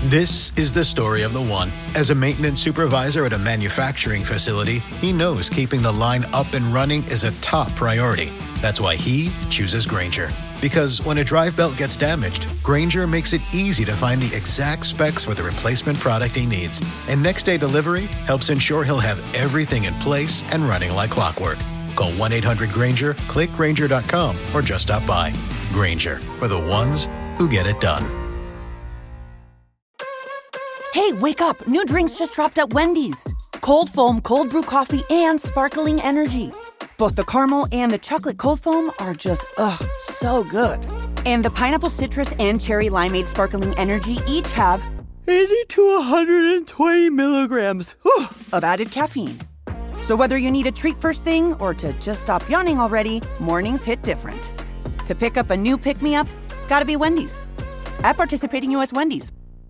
This is the story of the one. As a maintenance supervisor at a manufacturing facility, he knows keeping the line up and running is a top priority. That's why he chooses Grainger. Because when a drive belt gets damaged, Grainger makes it easy to find the exact specs for the replacement product he needs. And next-day delivery helps ensure he'll have everything in place and running like clockwork. Call 1-800-GRAINGER, click Grainger.com, or just stop by. Grainger, for the ones who get it done. Hey, wake up. New drinks just dropped at Wendy's. Cold foam, cold brew coffee, and sparkling energy. Both the caramel and the chocolate cold foam are just, so good. And the pineapple citrus and cherry limeade sparkling energy each have 80 to 120 milligrams of added caffeine. So whether you need a treat first thing or to just stop yawning already, mornings hit different. To pick up a new pick-me-up, gotta be Wendy's. At participating U.S. Wendy's.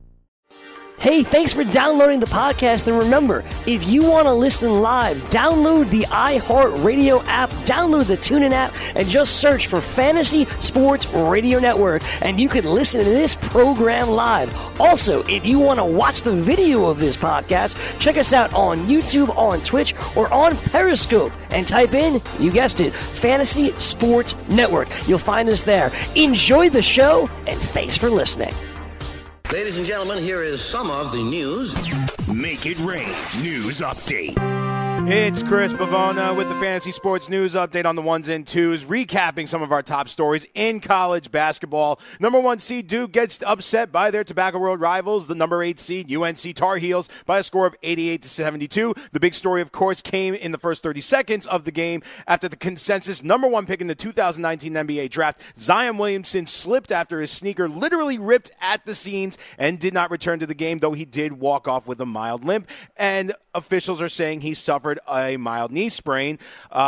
Hey, thanks for downloading the podcast. And remember, if you want to listen live, download the iHeartRadio app, download the TuneIn app, and just search for Fantasy Sports Radio Network, and you can listen to this program live. Also, if you want to watch the video of this podcast, check us out on YouTube, on Twitch, or on Periscope, and type in, you guessed it, Fantasy Sports Network. You'll find us there. Enjoy the show, and thanks for listening. Ladies and gentlemen, here is some of the news. Make it rain. News update. It's Chris Bavona with the Fantasy Sports News Update on the ones and twos, recapping some of our top stories in college basketball. Number 1 seed Duke gets upset by their Tobacco Road rivals, the number 8 seed UNC Tar Heels, by a score of 88-72. The big story, of course, came in the first 30 seconds of the game after the consensus number 1 pick in the 2019 NBA draft. Zion Williamson slipped after his sneaker literally ripped at the seams and did not return to the game, though he did walk off with a mild limp. And officials are saying he suffered a mild knee sprain.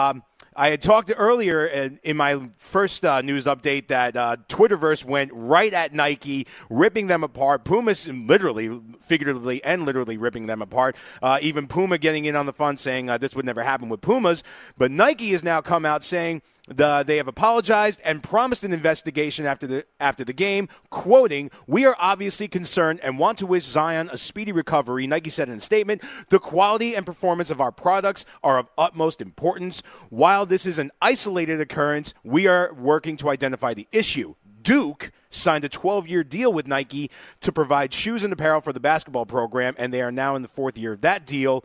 I had talked earlier in my first news update that Twitterverse went right at Nike, ripping them apart. Puma's literally, figuratively and literally ripping them apart. Even Puma getting in on the fun, saying this would never happen with Pumas. But Nike has now come out saying they have apologized and promised an investigation after the game, quoting, "We are obviously concerned and want to wish Zion a speedy recovery." Nike said in a statement, "The quality and performance of our products are of utmost importance. While this is an isolated occurrence, we are working to identify the issue." Duke signed a 12-year deal with Nike to provide shoes and apparel for the basketball program, and they are now in the 4th year of that deal.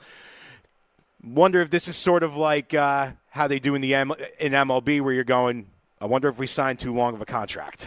Wonder if this is sort of like how they do in MLB, where you're going, I wonder if we signed too long of a contract.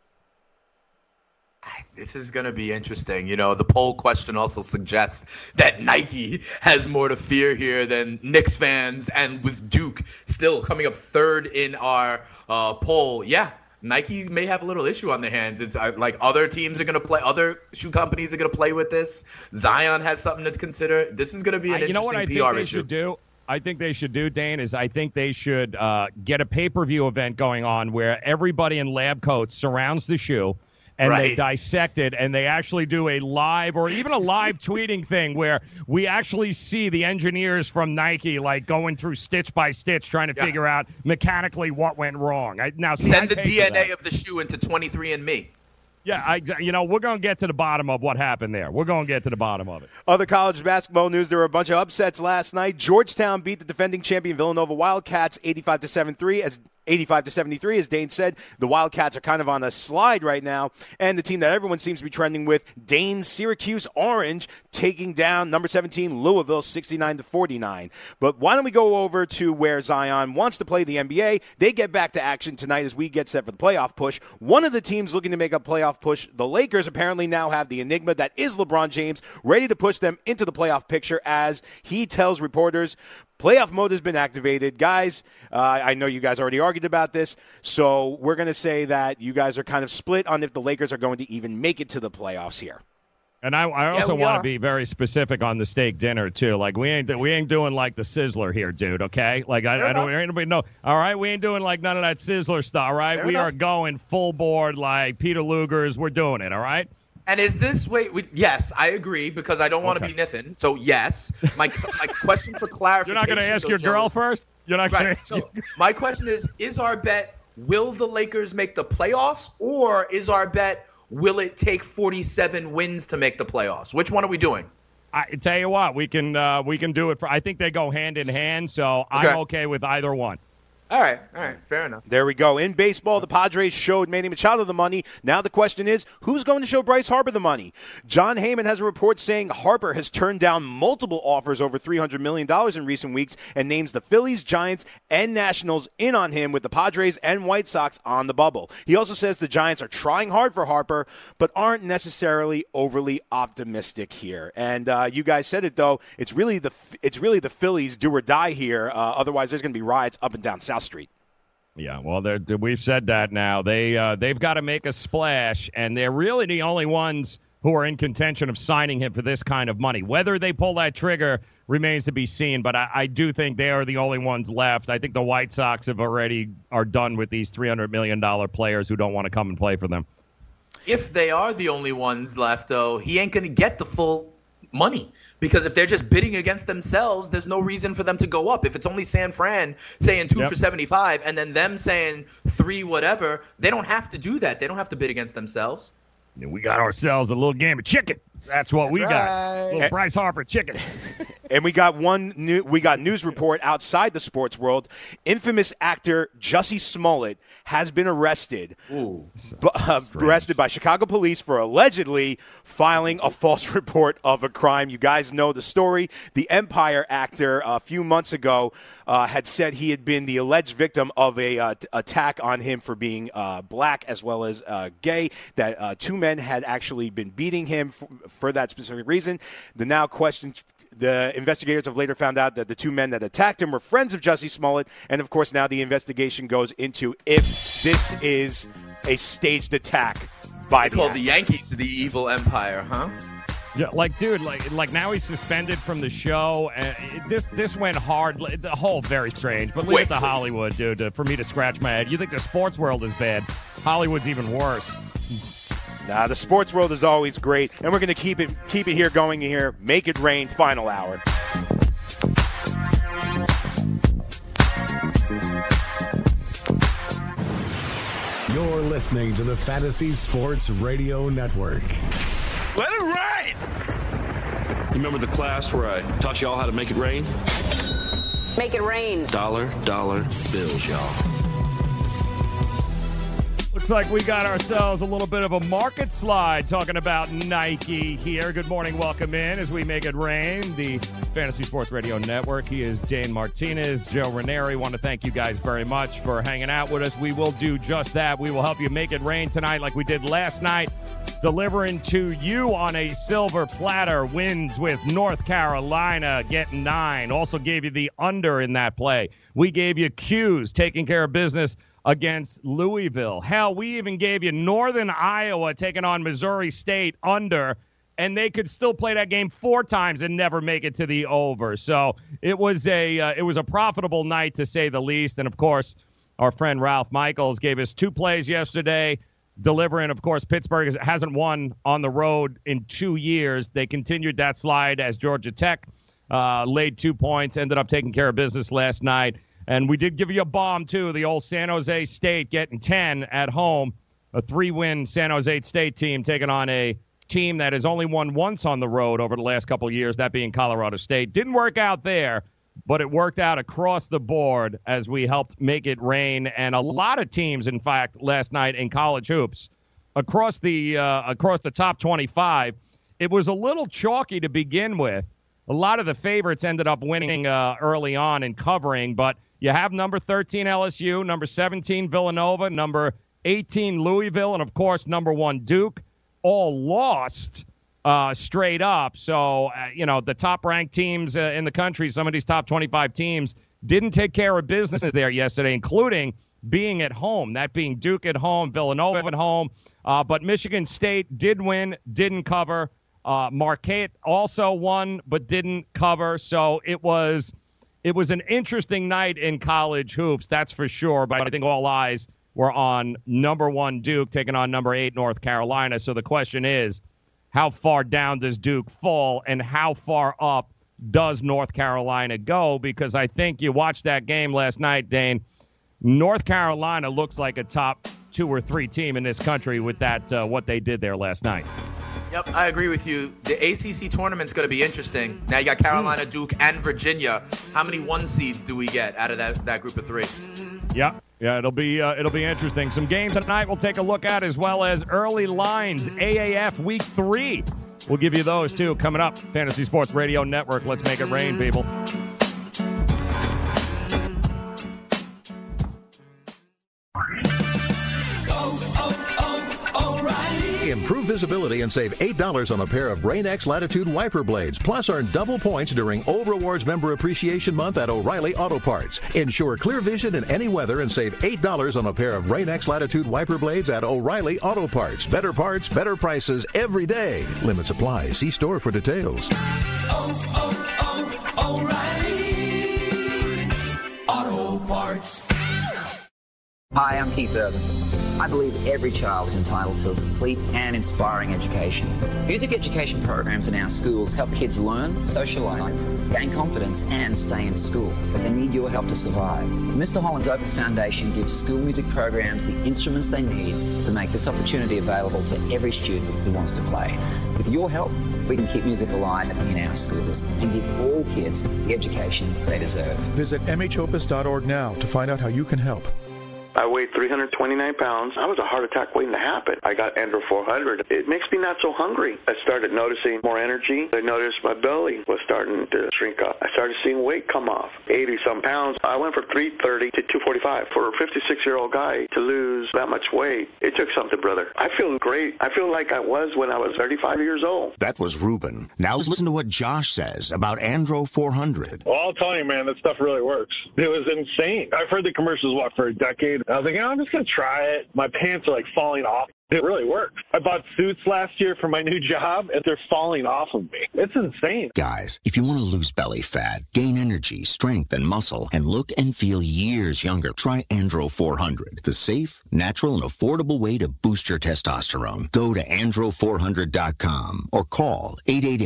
This is going to be interesting. You know, the poll question also suggests that Nike has more to fear here than Knicks fans, and with Duke still coming up 3rd in our poll, yeah, Nike may have a little issue on their hands. It's like other teams are going to play, other shoe companies are going to play with this. Zion has something to consider. This is going to be an interesting PR issue. I think they should do, Dane, is I think they should get a pay-per-view event going on where everybody in lab coats surrounds the shoe and they dissect it, and they actually do a live or even a live tweeting thing where we actually see the engineers from Nike like going through stitch by stitch trying to figure out mechanically what went wrong. Send the DNA of the shoe into 23andMe. Yeah, we're going to get to the bottom of what happened there. We're going to get to the bottom of it. Other college basketball news, there were a bunch of upsets last night. Georgetown beat the defending champion Villanova Wildcats 85-73, as Dane said. The Wildcats are kind of on a slide right now, and the team that everyone seems to be trending with, Dane's Syracuse Orange, taking down number 17 Louisville 69-49. But why don't we go over to where Zion wants to play the NBA? They get back to action tonight as we get set for the playoff push. One of the teams looking to make a playoff push, the Lakers, apparently now have the enigma that is LeBron James, ready to push them into the playoff picture as he tells reporters, playoff mode has been activated. Guys, I know you guys already argued about this, so we're going to say that you guys are kind of split on if the Lakers are going to even make it to the playoffs here. And I also want to be very specific on the steak dinner too. Like we ain't doing like the Sizzler here, dude. Okay, like I don't anybody know. All right, we ain't doing like none of that Sizzler stuff. All right, we are going full board like Peter Luger's. We're doing it. All right. And is this yes, I agree because I don't want to be Nithin. So yes, my question for clarification. You're not going to ask your girl first. You're not going to. So my question is our bet? Will the Lakers make the playoffs, or is our bet? will it take 47 wins to make the playoffs? Which one are we doing? I tell you what, we can do it. I think they go hand in hand, so okay. I'm okay with either one. All right, fair enough. There we go. In baseball, the Padres showed Manny Machado the money. Now the question is, who's going to show Bryce Harper the money? John Heyman has a report saying Harper has turned down multiple offers over $300 million in recent weeks and names the Phillies, Giants, and Nationals in on him with the Padres and White Sox on the bubble. He also says the Giants are trying hard for Harper, but aren't necessarily overly optimistic here. And you guys said it, though. It's really the Phillies do or die here. Otherwise, there's going to be riots up and down South Street. Yeah, well, we've said that now. They've got to make a splash, and they're really the only ones who are in contention of signing him for this kind of money. Whether they pull that trigger remains to be seen, but I do think they are the only ones left. I think the White Sox are done with these $300 million players who don't want to come and play for them. If they are the only ones left, though, he ain't going to get the full money, because if they're just bidding against themselves, there's no reason for them to go up. If it's only San Fran saying 2 for 75 and then them saying 3 whatever, they don't have to do that. They don't have to bid against themselves. We got ourselves a little game of chicken. That's what we got. Little Bryce Harper chicken. And we got news report outside the sports world. Infamous actor Jussie Smollett has been arrested. Arrested by Chicago police for allegedly filing a false report of a crime. You guys know the story. The Empire actor a few months ago had said he had been the alleged victim of a attack on him for being black as well as gay. That 2 men had actually been beating him for that specific reason. The investigators have later found out that the 2 men that attacked him were friends of Jussie Smollett, and of course now the investigation goes into if this is a staged attack by the actor. The Yankees the evil empire, huh? Yeah, dude, now he's suspended from the show. This went hard. The whole very strange. But leave it to Hollywood, dude, for me to scratch my head. You think the sports world is bad? Hollywood's even worse. Nah, the sports world is always great, and we're going to keep it here going here. Make it rain, final hour. You're listening to the Fantasy Sports Radio Network. Let it rain! You remember the class where I taught y'all how to make it rain? Make it rain. Dollar bills, y'all. Looks like we got ourselves a little bit of a market slide talking about Nike here. Good morning. Welcome in as we make it rain. The Fantasy Sports Radio Network. He is Dane Martinez, Joe Ranieri. Want to thank you guys very much for hanging out with us. We will do just that. We will help you make it rain tonight like we did last night, delivering to you on a silver platter. Wins with North Carolina getting 9. Also gave you the under in that play. We gave you Q's taking care of business against Louisville. Hell, we even gave you Northern Iowa taking on Missouri State under, and they could still play that game 4 times and never make it to the over. So it was a profitable night to say the least. And of course, our friend Ralph Michaels gave us 2 plays yesterday, delivering. Of course, Pittsburgh hasn't won on the road in 2 years. They continued that slide as Georgia Tech laid 2 points, ended up taking care of business last night. And we did give you a bomb, too. The old San Jose State getting 10 at home. A 3-win San Jose State team taking on a team that has only won once on the road over the last couple of years, that being Colorado State. Didn't work out there, but it worked out across the board as we helped make it rain. And a lot of teams, in fact, last night in college hoops, across the top 25, it was a little chalky to begin with. A lot of the favorites ended up winning early on and covering, but you have number 13 LSU, number 17 Villanova, number 18 Louisville, and, of course, number 1 Duke, all lost straight up. So, the top-ranked teams in the country, some of these top 25 teams, didn't take care of business there yesterday, including being at home, that being Duke at home, Villanova at home. But Michigan State did win, didn't cover. Marquette also won but didn't cover. So it was an interesting night in college hoops, that's for sure. But I think all eyes were on number 1 Duke taking on number 8 North Carolina. So the question is, how far down does Duke fall and how far up does North Carolina go? Because I think you watched that game last night, Dane. North Carolina looks like a top 2 or 3 team in this country with that what they did there last night. Yep, I agree with you. The ACC tournament's going to be interesting. Now you got Carolina, Duke, and Virginia. How many 1 seeds do we get out of that group of 3? Yeah, it'll be interesting. Some games tonight we'll take a look at, as well as early lines, AAF Week 3. We'll give you those, too, coming up. Fantasy Sports Radio Network. Let's make it rain, people. Improve visibility and save $8 on a pair of Rain-X Latitude wiper blades. Plus, earn double points during O Rewards Member Appreciation Month at O'Reilly Auto Parts. Ensure clear vision in any weather and save $8 on a pair of Rain-X Latitude wiper blades at O'Reilly Auto Parts. Better parts, better prices every day. Limits apply. See store for details. O'Reilly Auto Parts. Hi, I'm Keith Urban. I believe every child is entitled to a complete and inspiring education. Music education programs in our schools help kids learn, socialize, gain confidence, and stay in school. But they need your help to survive. Mr. Holland's Opus Foundation gives school music programs the instruments they need to make this opportunity available to every student who wants to play. With your help, we can keep music alive in our schools and give all kids the education they deserve. Visit mhopus.org now to find out how you can help. I weighed 329 pounds. I was a heart attack waiting to happen. I got Andro 400. It makes me not so hungry. I started noticing more energy. I noticed my belly was starting to shrink up. I started seeing weight come off, 80-some pounds. I went from 330 to 245. For a 56-year-old guy to lose that much weight, it took something, brother. I feel great. I feel like I was when I was 35 years old. That was Ruben. Now listen to what Josh says about Andro 400. Well, I'll tell you, man, that stuff really works. It was insane. I've heard the commercials, for a decade. I was like, I'm just going to try it. My pants are like falling off. It really works. I bought suits last year for my new job, and they're falling off of me. It's insane. Guys, if you want to lose belly fat, gain energy, strength, and muscle, and look and feel years younger, try Andro 400, the safe, natural, and affordable way to boost your testosterone. Go to andro400.com or call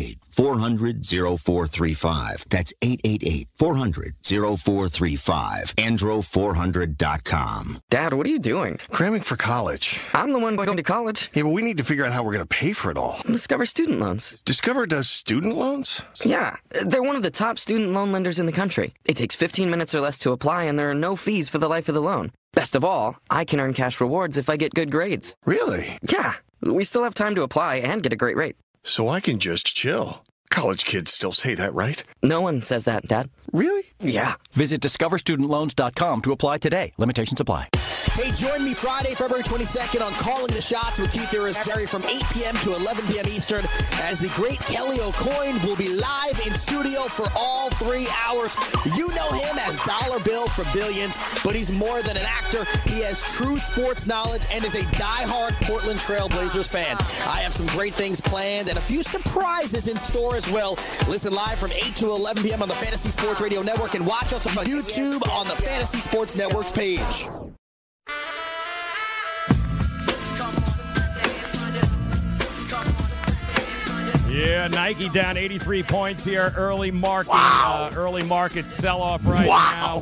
888-400-0435. That's 888-400-0435. Andro400.com. Dad, what are you doing? Cramming for college. I'm the one going to college. Yeah, but we need to figure out how we're going to pay for it all. Discover Student Loans. Discover does student loans? Yeah. They're one of the top student loan lenders in the country. It takes 15 minutes or less to apply, and there are no fees for the life of the loan. Best of all, I can earn cash rewards if I get good grades. Really? Yeah. We still have time to apply and get a great rate. So I can just chill. College kids still say that, right? No one says that, Dad. Really? Yeah. Visit discoverstudentloans.com to apply today. Limitations apply. Hey, join me Friday, February 22nd on Calling the Shots with Keith Irizarry from 8 p.m. to 11 p.m. Eastern, as the great Kelly O'Coin will be live in studio for all 3 hours. You know him as Dollar Bill from Billions, but he's more than an actor. He has true sports knowledge and is a diehard Portland Trail Blazers fan. I have some great things planned and a few surprises in store as well. Listen live from 8 to 11 p.m. on the Fantasy Sports Radio Network and watch us on YouTube on the Fantasy Sports Network's page. Yeah, Nike down 83 points here. Early market sell-off right now.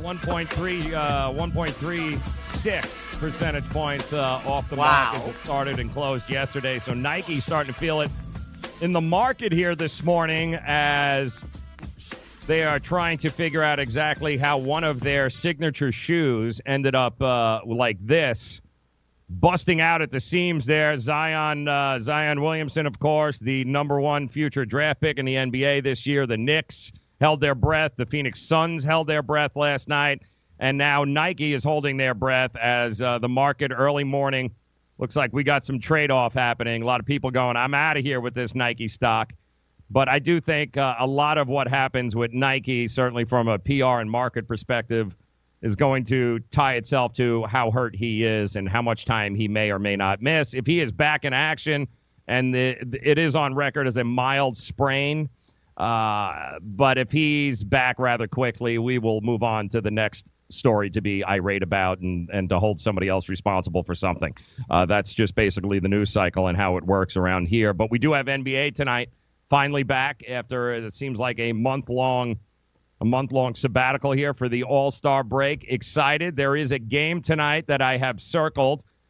1.36 percentage points off the mark as it started and closed yesterday. So Nike starting to feel it in the market here this morning as they are trying to figure out exactly how one of their signature shoes ended up like this. Busting out at the seams there. Zion Williamson, of course, the number 1 future draft pick in the NBA this year. The Knicks held their breath. The Phoenix Suns held their breath last night. And now Nike is holding their breath as the market early morning. Looks like we got some trade-off happening. A lot of people going, I'm out of here with this Nike stock. But I do think a lot of what happens with Nike, certainly from a PR and market perspective, is going to tie itself to how hurt he is and how much time he may or may not miss. If he is back in action, and it is on record as a mild sprain, but if he's back rather quickly, we will move on to the next story to be irate about and to hold somebody else responsible for something. That's just basically the news cycle and how it works around here. But we do have NBA tonight, finally back after it seems like a month-long sabbatical here for the All-Star break. Excited. There is a game tonight that I have circled.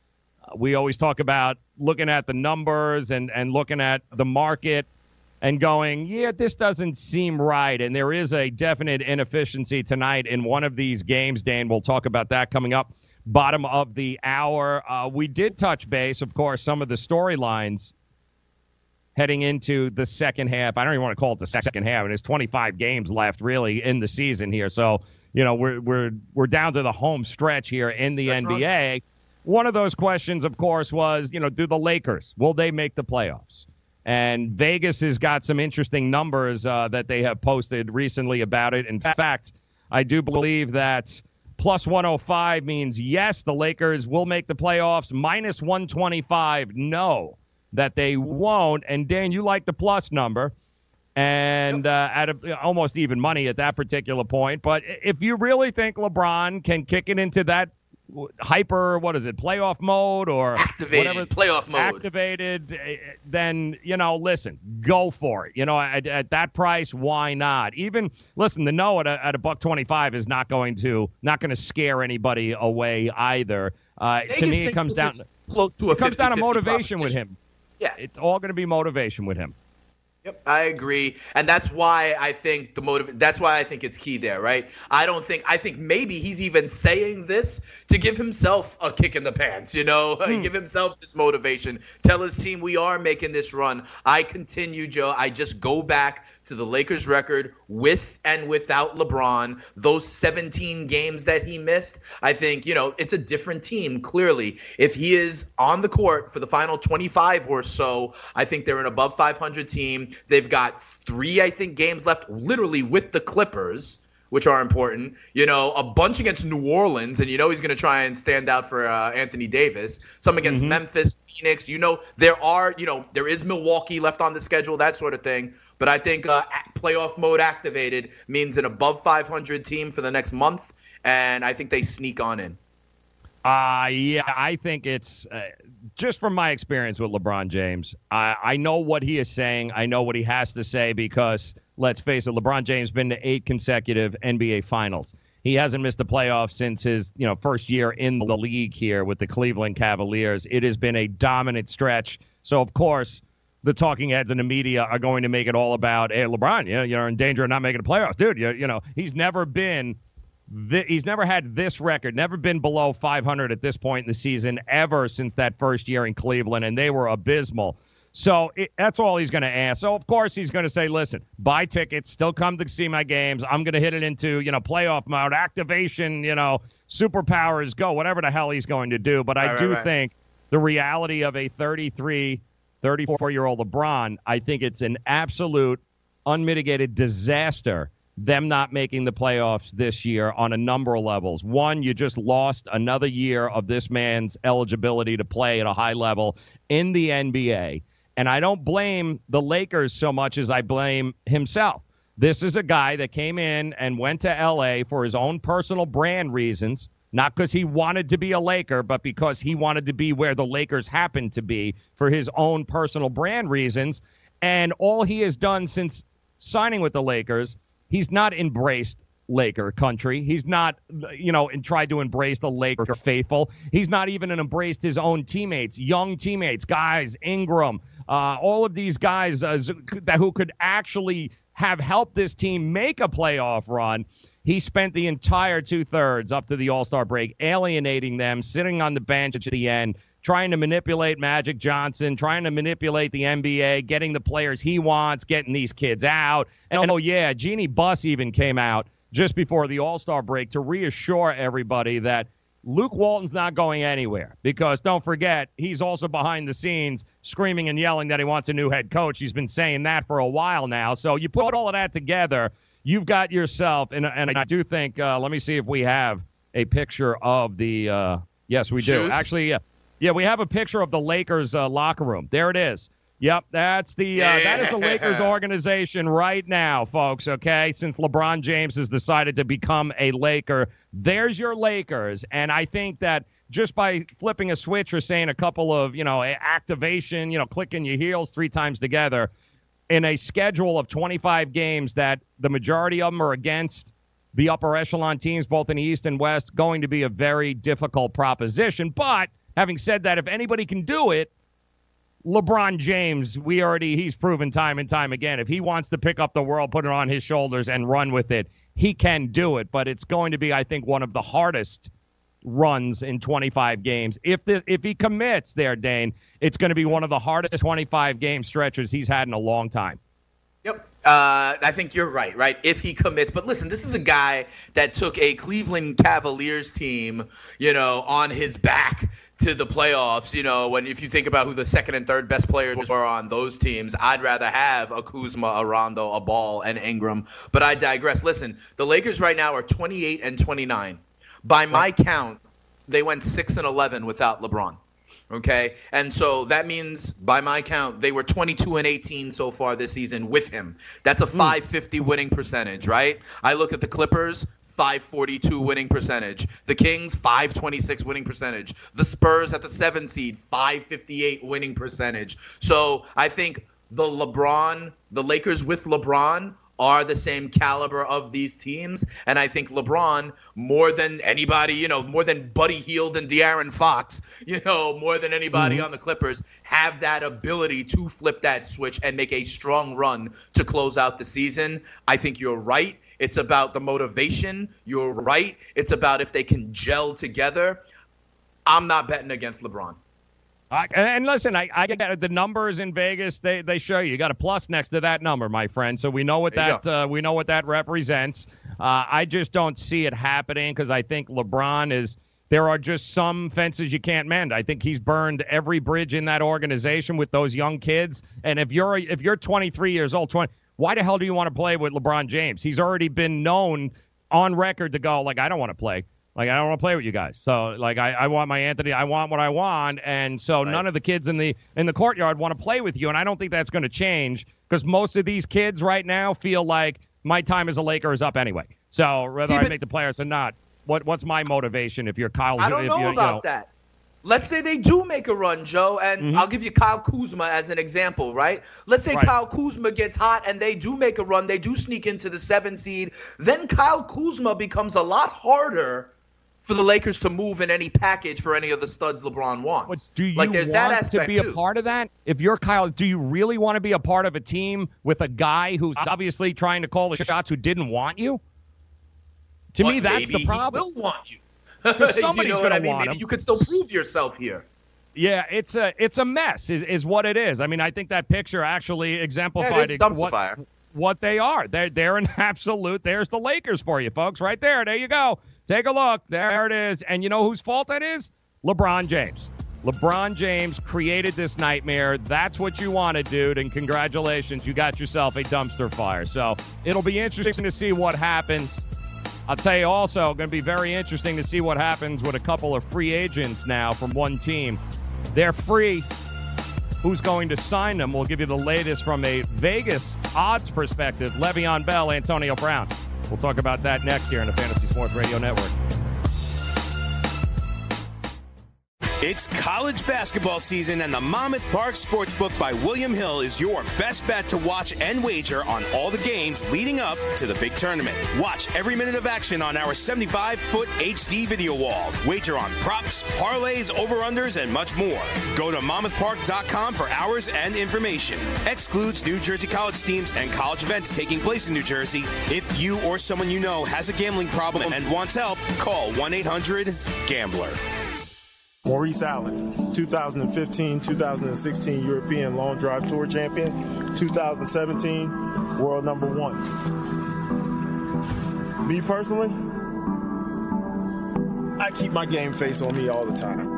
We always talk about looking at the numbers and looking at the market and going, yeah, this doesn't seem right. And there is a definite inefficiency tonight in one of these games, Dane. We'll talk about that coming up. Bottom of the hour. We did touch base, of course, some of the storylines heading into the second half. I don't even want to call it the second half. And there's 25 games left, really, in the season here. So, we're down to the home stretch here in the NBA. Right. One of those questions, of course, was, do the Lakers, will they make the playoffs? And Vegas has got some interesting numbers that they have posted recently about it. In fact, I do believe that plus 105 means yes, the Lakers will make the playoffs. Minus 125, no, that they won't. And, Dan, you like the plus number. And at almost even money at that particular point. But if you really think LeBron can kick it into that playoff mode or activated playoff mode, activated, then, listen, go for it. At that price, why not? Even, listen, the no at a $1.25 is not going to scare anybody away either. To me, it comes down close to it comes down to motivation with him. Yeah, it's all going to be motivation with him. Yep, I agree, and that's why I think that's why I think it's key there, right? I think maybe he's even saying this to give himself a kick in the pants, give himself this motivation. Tell his team we are making this run. I continue, Joe. I just go back to the Lakers record with and without LeBron. Those 17 games that he missed, I think it's a different team. Clearly, if he is on the court for the final 25 or so, I think they're an above 500 team. They've got 3, I think, games left literally with the Clippers, which are important. A bunch against New Orleans, and he's going to try and stand out for Anthony Davis. Some against Memphis, Phoenix. There is Milwaukee left on the schedule, that sort of thing. But I think playoff mode activated means an above 500 team for the next month, and I think they sneak on in. Yeah, I think it's just from my experience with LeBron James, I know what he is saying. I know what he has to say because, let's face it, LeBron James has been to 8 consecutive NBA Finals. He hasn't missed the playoffs since his first year in the league here with the Cleveland Cavaliers. It has been a dominant stretch. So, of course, the talking heads in the media are going to make it all about, hey, LeBron, you're in danger of not making the playoffs. Dude, he's never been... He's never had this record, never been below 500 at this point in the season ever since that first year in Cleveland, and they were abysmal. So that's all he's going to ask. So, of course, he's going to say, listen, buy tickets, still come to see my games. I'm going to hit it into, playoff mode, activation, superpowers, go, whatever the hell he's going to do. But I do think the reality of a 33, 34-year-old LeBron, I think it's an absolute unmitigated disaster them not making the playoffs this year on a number of levels. One, you just lost another year of this man's eligibility to play at a high level in the NBA. And I don't blame the Lakers so much as I blame himself. This is a guy that came in and went to L.A. for his own personal brand reasons, not because he wanted to be a Laker, but because he wanted to be where the Lakers happened to be for his own personal brand reasons. And all he has done since signing with the Lakers, he's not embraced Laker country. He's not, and tried to embrace the Laker faithful. He's not even embraced his own teammates, young teammates, guys, Ingram, all of these guys who could actually have helped this team make a playoff run. He spent the entire 2/3 up to the All-Star break alienating them, sitting on the bench at the end, trying to manipulate Magic Johnson, trying to manipulate the NBA, getting the players he wants, getting these kids out. And, Jeannie Buss even came out just before the All-Star break to reassure everybody that Luke Walton's not going anywhere because, don't forget, he's also behind the scenes screaming and yelling that he wants a new head coach. He's been saying that for a while now. So you put all of that together, you've got yourself, and I do think, let me see if we have a picture of the, yes, we do. Actually, yeah, we have a picture of the Lakers locker room. There it is. Yep, that's that is the Lakers organization right now, folks, okay? Since LeBron James has decided to become a Laker, there's your Lakers. And I think that just by flipping a switch or saying a couple of, activation, clicking your heels 3 times together in a schedule of 25 games that the majority of them are against the upper echelon teams, both in the East and West, going to be a very difficult proposition. But Having said that, if anybody can do it, LeBron James, he's proven time and time again. If he wants to pick up the world, put it on his shoulders, and run with it, he can do it. But it's going to be, I think, one of the hardest runs in 25 games. If he commits there, Dane, it's going to be one of the hardest 25-game stretches he's had in a long time. Yep. I think you're right? If he commits. But listen, this is a guy that took a Cleveland Cavaliers team, on his back to the playoffs. If you think about who the second and third best players were on those teams, I'd rather have a Kuzma, a Rondo, a Ball, and Ingram. But I digress. Listen, the Lakers right now are 28-29. By my count, they went 6-11 without LeBron. Okay, and so that means, by my count, they were 22-18 so far this season with him. That's a .550 winning percentage, right? I look at the Clippers, .542 winning percentage. The Kings, .526 winning percentage. The Spurs at the 7 seed, .558 winning percentage. So I think the Lakers with LeBron are the same caliber of these teams. And I think LeBron, more than anybody, more than Buddy Hield and De'Aaron Fox, more than anybody on the Clippers, have that ability to flip that switch and make a strong run to close out the season. I think you're right. It's about the motivation. You're right. It's about if they can gel together. I'm not betting against LeBron. And listen, I get the numbers in Vegas. They show you got a plus next to that number, my friend. So we know what that represents. I just don't see it happening because I think LeBron is. There are just some fences you can't mend. I think he's burned every bridge in that organization with those young kids. And if you're 23 years old, why the hell do you want to play with LeBron James? He's already been known on record to go I don't want to play. I don't want to play with you guys. So, I want my Anthony. I want what I want. And so none of the kids in the courtyard want to play with you. And I don't think that's going to change because most of these kids right now feel like my time as a Laker is up anyway. So whether I make the playoffs or not, what's my motivation if you're Kyle? I don't know about that. Let's say they do make a run, Joe, and I'll give you Kyle Kuzma as an example, right? Let's say Kyle Kuzma gets hot and they do make a run. They do sneak into the 7 seed. Then Kyle Kuzma becomes a lot harder for the Lakers to move in any package for any of the studs LeBron wants. But do you want to be a part of that? If you're Kyle, do you really want to be a part of a team with a guy who's obviously trying to call the shots who didn't want you? To me, that's the problem. He will want you. Somebody's going to want him. Maybe you could still prove yourself here. Yeah, it's a mess is what it is. I mean, I think that picture actually exemplified what they are. They're an absolute. There's the Lakers for you, folks, right there. There you go. Take a look. There it is. And you know whose fault that is? LeBron James. LeBron James created this nightmare. That's what you wanted, dude, and congratulations. You got yourself a dumpster fire. So it'll be interesting to see what happens. I'll tell you also, going to be very interesting to see what happens with a couple of free agents now from one team. They're free. Who's going to sign them? We'll give you the latest from a Vegas odds perspective. Le'Veon Bell, Antonio Brown. We'll talk about that next year on the Fantasy Sports Radio Network. It's college basketball season, and the Monmouth Park Sportsbook by William Hill is your best bet to watch and wager on all the games leading up to the big tournament. Watch every minute of action on our 75-foot HD video wall. Wager on props, parlays, over-unders, and much more. Go to monmouthpark.com for hours and information. Excludes New Jersey college teams and college events taking place in New Jersey. If you or someone you know has a gambling problem and wants help, call 1-800-GAMBLER. Maurice Allen, 2015-2016 European Long Drive Tour champion, 2017 world number 1. Me personally, I keep my game face on me all the time.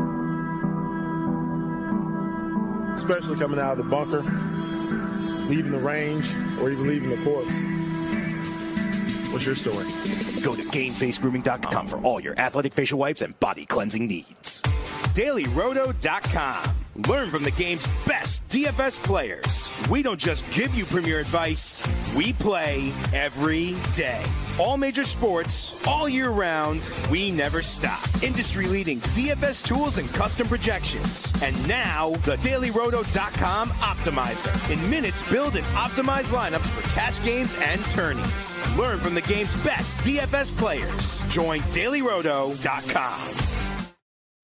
Especially coming out of the bunker, leaving the range, or even leaving the course. What's your story? Go to GameFaceGrooming.com for all your athletic facial wipes and body cleansing needs. DailyRoto.com. Learn from the game's best DFS players. We don't just give you premier advice, we play every day. All major sports, all year round, we never stop. Industry-leading DFS tools and custom projections. And now, the DailyRoto.com Optimizer. In minutes, build and optimize lineups for cash games and tourneys. Learn from the game's best DFS players. Join DailyRoto.com.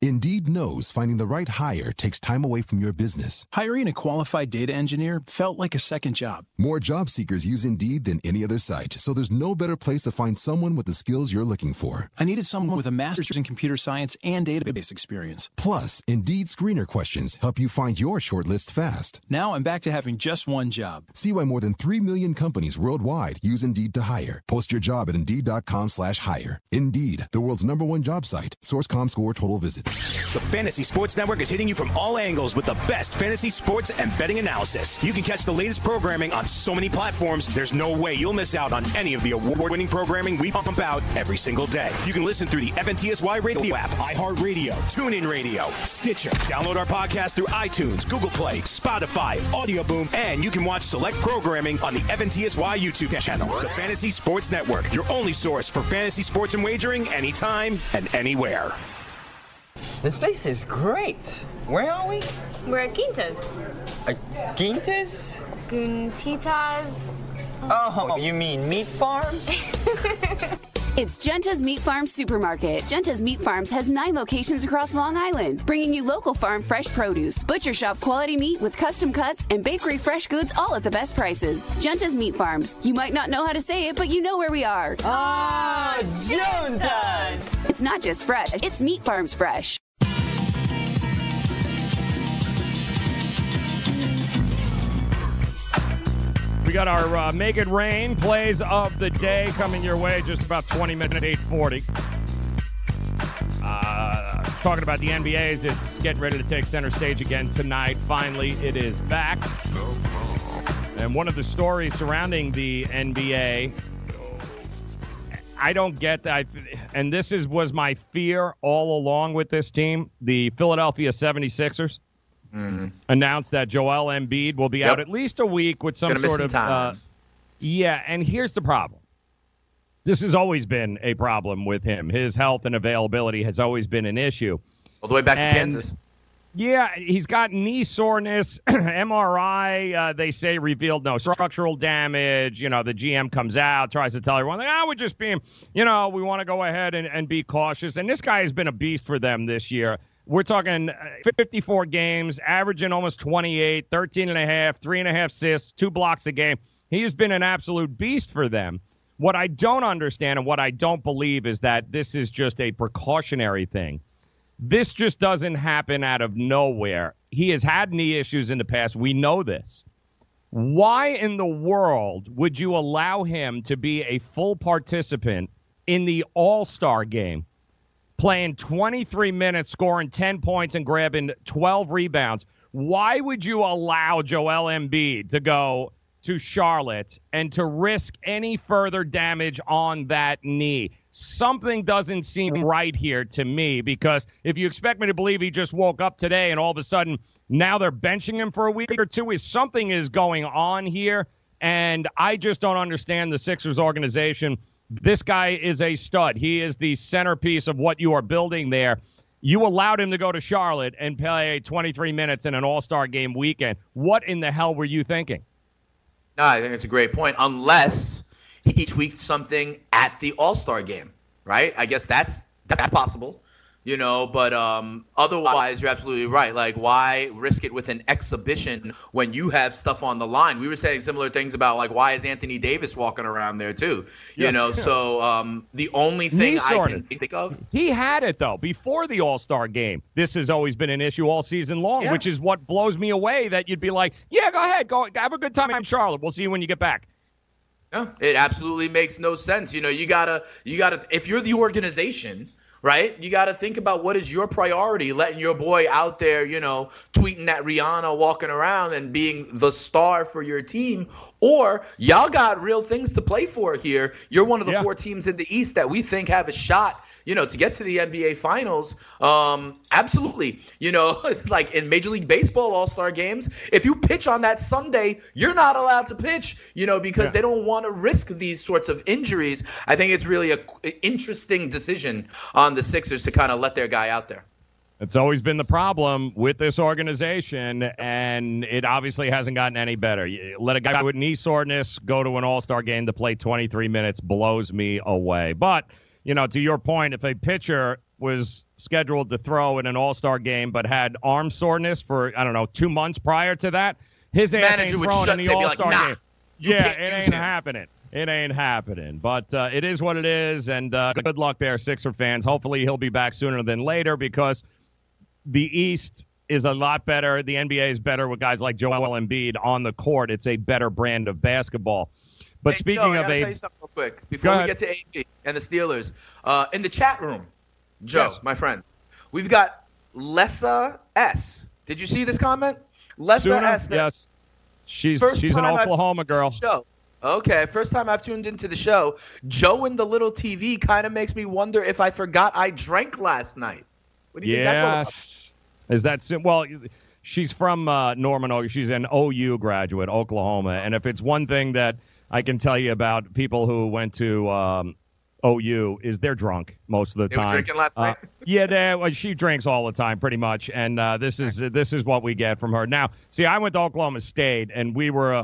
Indeed knows finding the right hire takes time away from your business. Hiring a qualified data engineer felt like a second job. More job seekers use Indeed than any other site, so there's no better place to find someone with the skills you're looking for. I needed someone with a master's in computer science and database experience. Plus, Indeed screener questions help you find your shortlist fast. Now I'm back to having just one job. See why more than 3 million companies worldwide use Indeed to hire. Post your job at Indeed.com/hire. Indeed, the world's #1 job site. Source.com score total visits. The Fantasy Sports Network is hitting you from all angles with the best fantasy sports and betting analysis. You can catch the latest programming on so many platforms, there's no way you'll miss out on any of the award-winning programming we pump out every single day. You can listen through the FNTSY Radio app, iHeartRadio, TuneIn Radio, Stitcher. Download our podcast through iTunes, Google Play, Spotify, Audio Boom, and you can watch select programming on the FNTSY YouTube channel. The Fantasy Sports Network, your only source for fantasy sports and wagering anytime and anywhere. This place is great. Where are we? We're at Quintas. Quintas? Guntitas. Oh, you mean meat farms? It's Genta's Meat Farms Supermarket. Genta's Meat Farms has 9 locations across Long Island, bringing you local farm fresh produce, butcher shop quality meat with custom cuts, and bakery fresh goods all at the best prices. Genta's Meat Farms. You might not know how to say it, but you know where we are. Genta's! It's not just fresh, it's Meat Farms fresh. We got our Make It Rain plays of the day coming your way, just about 20 minutes, 8:40. Talking about the NBA's, it's getting ready to take center stage again tonight. Finally, it is back. And one of the stories surrounding the NBA, I don't get that. And this was my fear all along with this team. The Philadelphia 76ers. Announced that Joel Embiid will be out at least a week with some sort of and here's the problem. This has always been a problem with him. His health and availability has always been an issue. All the way back to Kansas. Yeah, he's got knee soreness. MRI, they say, revealed no structural damage. You know, the GM comes out, tries to tell everyone, we're just being, we want to go ahead and be cautious. And this guy has been a beast for them this year. We're talking 54 games, averaging almost 28, 13.5, 3.5 assists, 2 blocks a game. He has been an absolute beast for them. What I don't understand and what I don't believe is that this is just a precautionary thing. This just doesn't happen out of nowhere. He has had knee issues in the past. We know this. Why in the world would you allow him to be a full participant in the All-Star game? Playing 23 minutes, scoring 10 points, and grabbing 12 rebounds. Why would you allow Joel Embiid to go to Charlotte and to risk any further damage on that knee? Something doesn't seem right here to me, because if you expect me to believe he just woke up today and all of a sudden now they're benching him for a week or two, something is going on here, and I just don't understand the Sixers organization. This guy is a stud. He is the centerpiece of what you are building there. You allowed him to go to Charlotte and play 23 minutes in an All-Star game weekend. What in the hell were you thinking? No, I think it's a great point. Unless he tweaked something at the All-Star game, right? I guess that's possible. But otherwise, you're absolutely right. Like, why risk it with an exhibition when you have stuff on the line? We were saying similar things about, like, why is Anthony Davis walking around there too? So the only thing I can think of. He had it, though, before the All-Star game. This has always been an issue all season long, which is what blows me away, that you'd be like, yeah, go ahead, go have a good time in Charlotte. We'll see you when you get back. No, it absolutely makes no sense. You gotta, if you're the organization, right? You got to think about what is your priority, letting your boy out there, tweeting at Rihanna, walking around and being the star for your team. Or y'all got real things to play for here. You're one of the 4 teams in the East that we think have a shot, to get to the NBA Finals. Absolutely. It's like in Major League Baseball All-Star games, if you pitch on that Sunday, you're not allowed to pitch, because they don't want to risk these sorts of injuries. I think it's really an interesting decision on the Sixers to kind of let their guy out there. It's always been the problem with this organization, and it obviously hasn't gotten any better. You let a guy with knee soreness go to an All-Star game to play 23 minutes blows me away. But to your point, if a pitcher was scheduled to throw in an all-star game but had arm soreness for, 2 months prior to that, his ass ain't thrown in the all-star game. Yeah, it ain't happening. It ain't happening. But it is what it is, and good luck there, Sixer fans. Hopefully he'll be back sooner than later because the East is a lot better. The NBA is better with guys like Joel Embiid on the court. It's a better brand of basketball. But speaking Joe, of I gotta tell you something real quick before we get to AB and the Steelers. In the chat room, Joe, my friend, we've got Lessa S. Did you see this comment? Lessa S. Yes. She's an Oklahoma girl. Show. Okay, first time I've tuned into the show. Joe and the little TV kind of makes me wonder if I forgot I drank last night. What do you think that's all about? Is that well? She's from Norman. She's an OU graduate, Oklahoma. And if it's one thing that I can tell you about people who went to OU is they're drunk most of the time. They were drinking last night? She drinks all the time pretty much, and this is what we get from her. Now, see, I went to Oklahoma State, and we were,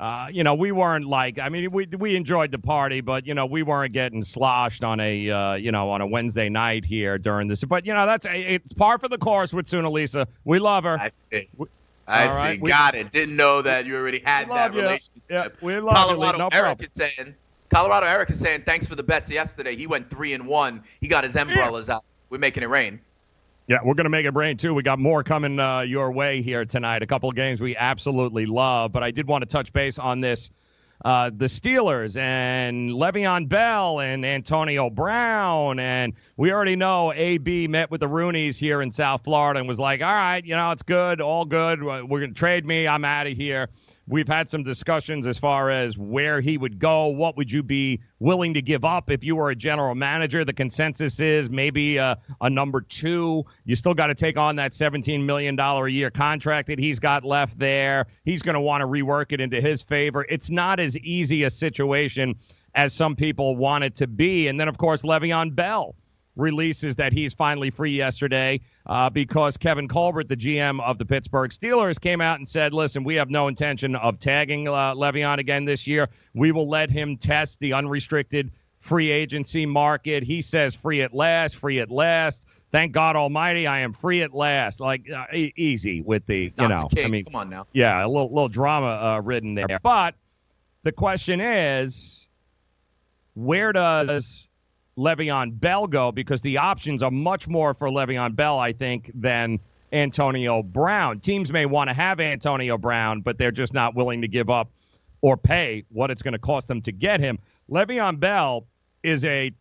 we weren't like, we enjoyed the party, but, we weren't getting sloshed on a, on a Wednesday night here during this. But, it's par for the course with Sunalisa. We love her. I see. I see. Got it. Didn't know that you already had that relationship. Yeah, we love you. No problem. Colorado Eric is saying thanks for the bets yesterday. He went 3-1. He got his umbrellas out. We're making it rain. Yeah, we're going to make it rain, too. We got more coming your way here tonight. A couple of games we absolutely love. But I did want to touch base on this. The Steelers and Le'Veon Bell and Antonio Brown. And we already know AB met with the Rooneys here in South Florida and was like, all right, it's good, all good. We're going to trade me. I'm out of here. We've had some discussions as far as where he would go. What would you be willing to give up if you were a general manager? The consensus is maybe a number 2. You still got to take on that $17 million a year contract that he's got left there. He's going to want to rework it into his favor. It's not as easy a situation as some people want it to be. And then, of course, Le'Veon Bell releases that he's finally free yesterday because Kevin Colbert, the GM of the Pittsburgh Steelers, came out and said, listen, we have no intention of tagging Le'Veon again this year. We will let him test the unrestricted free agency market. He says free at last. Thank God Almighty, I am free at last. Like, easy with the, come on now. Yeah, a little drama ridden there. But the question is, where does Le'Veon Bell go? Because the options are much more for Le'Veon Bell, I think, than Antonio Brown. Teams may want to have Antonio Brown, but they're just not willing to give up or pay what it's going to cost them to get him. Le'Veon Bell is